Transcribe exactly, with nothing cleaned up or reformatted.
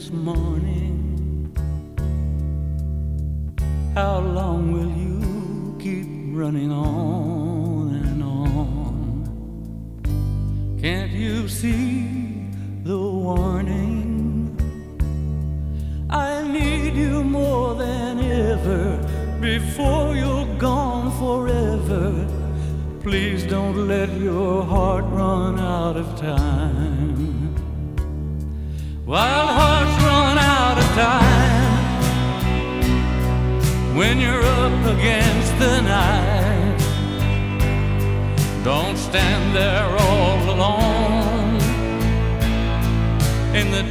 this morning. How long will you keep running on and on? Can't you see the warning? I need you more than ever before you're gone forever. Please don't let your heart run out of time. Wild hearts run out of time when you're up against the night. Don't stand there all alone in the